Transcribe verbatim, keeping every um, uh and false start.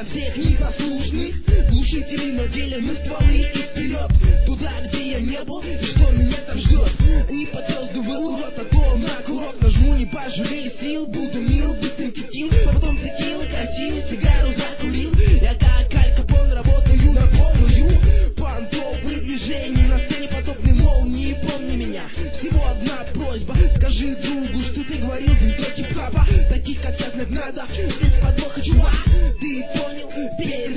на всех непослушных глушителей наделены стволы и вперед, туда, где я не был и что меня там ждет. Не подтверждывал урод, а то на курок нажму, не пожалею сил. Буду мил, быстрым текил, потом текил, красил, сигару закурил. Я как Аль Капон работаю на полную. Понтовые движения на сцене подобны молнии. Помни меня, всего одна просьба. Скажи другу, что ты говорил, ты хип-хопа. Таких как я знать надо, без подвоха, чувак. Ты понял, теперь